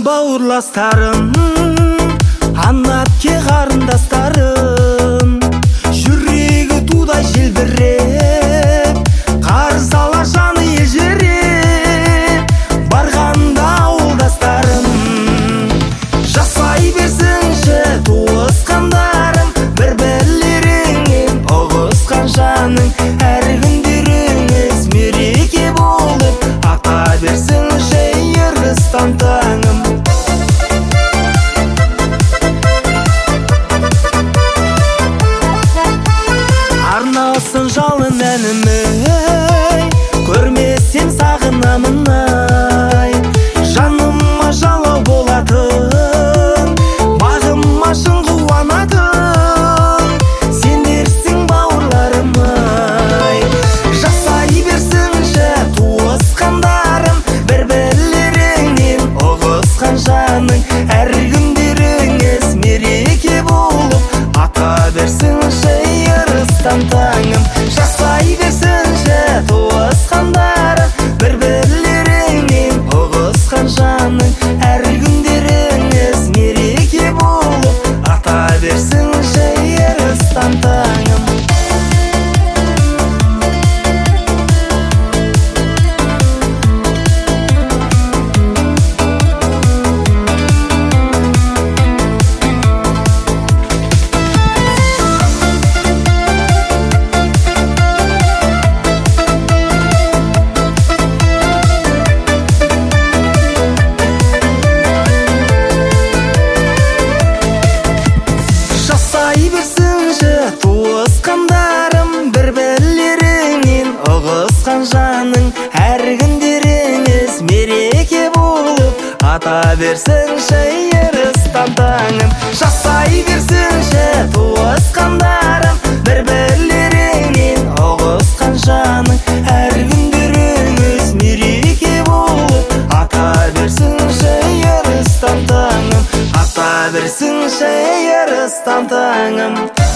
бауырластарым, ана әпке қарындастарым, жүрегі тудай желбіреп, қарсы алар жаны елжіреп, барғанда ауылдастарым. Жасай берсінші туысқандарым, бір-бірлеріңнен ұғысқан жаның, әр күндеріңіз мереке болып, ата берсінші ырғызстан таңым. Арналсын жалын әнімей, көрмесем сағынамын ай. Жаныма жалау болатын, бағыма шын қуанатын, сендерсің бауырларым ай. Жасай берсінші туысқандарым, бір-бірлеріңнен ұғысқан жаның, әр күндеріңіз мереке болып, ата берсінші ырғызстан таңым. Жасай берсінші туысқандарым, бір-бірлеріңнен ұғысқан жаның, әр күндеріңіз мереке болып, ата берсінші ырғызстан таңым. Жасай берсінші туысқандарым, бір-бірлеріңнен ұғысқан жаның, әр күндеріңіз мереке болып, ата берсінші ырғызстан таңым. Жасай берсінші туысқандарым, бір-бірлеріңнен ұғысқан жаның, әр күндеріңіз мереке болып, ата берсінші ырғызстан таңым. Ата берсінші ырғызстан таңым.